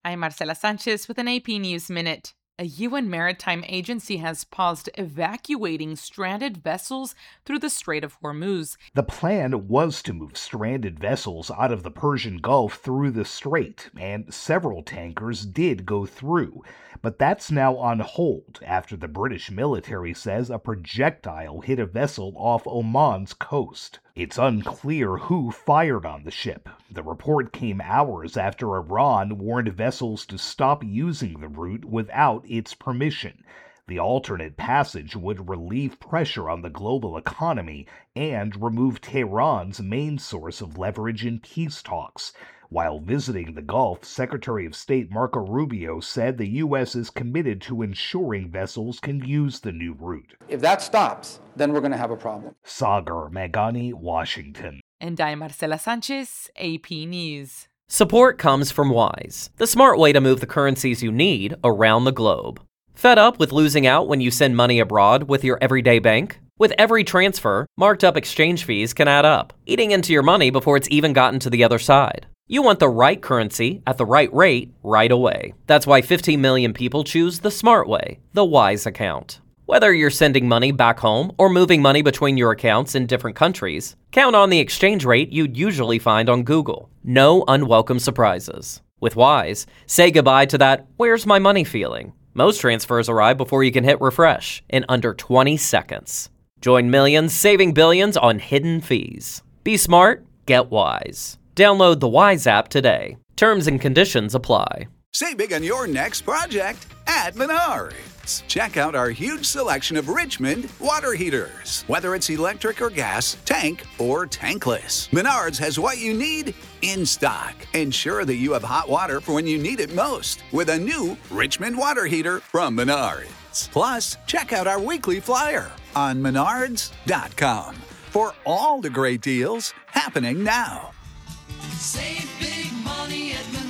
I'm Marcela Sanchez with an AP News Minute. A UN maritime agency has paused evacuating stranded vessels through the Strait of Hormuz. The plan was to move stranded vessels out of the Persian Gulf through the strait, and several tankers did go through. But that's now on hold after the British military says a projectile hit a vessel off Oman's coast. It's unclear who fired on the ship. The report came hours after Iran warned vessels to stop using the route without its permission. The alternate passage would relieve pressure on the global economy and remove Tehran's main source of leverage in peace talks. While visiting the Gulf, Secretary of State Marco Rubio said the U.S. is committed to ensuring vessels can use the new route. If that stops, then we're going to have a problem. Sagar Meghani, Washington. And I'm Marcela Sanchez, AP News. Support comes from Wise, the smart way to move the currencies you need around the globe. Fed up with losing out when you send money abroad with your everyday bank? With every transfer, marked up exchange fees can add up, eating into your money before it's even gotten to the other side. You want the right currency at the right rate right away. That's why 15 million people choose the smart way, the Wise account. Whether you're sending money back home or moving money between your accounts in different countries, count on the exchange rate you'd usually find on Google. No unwelcome surprises. With Wise, say goodbye to that "where's my money" feeling. Most transfers arrive before you can hit refresh in under 20 seconds. Join millions saving billions on hidden fees. Be smart, get Wise. Download the Wise app today. Terms and conditions apply. Save big on your next project at Menards. Check out our huge selection of Richmond water heaters. Whether it's electric or gas, tank or tankless, Menards has what you need in stock. Ensure that you have hot water for when you need it most with a new Richmond water heater from Menards. Plus, check out our weekly flyer on menards.com for all the great deals happening now. Save big money at Menards.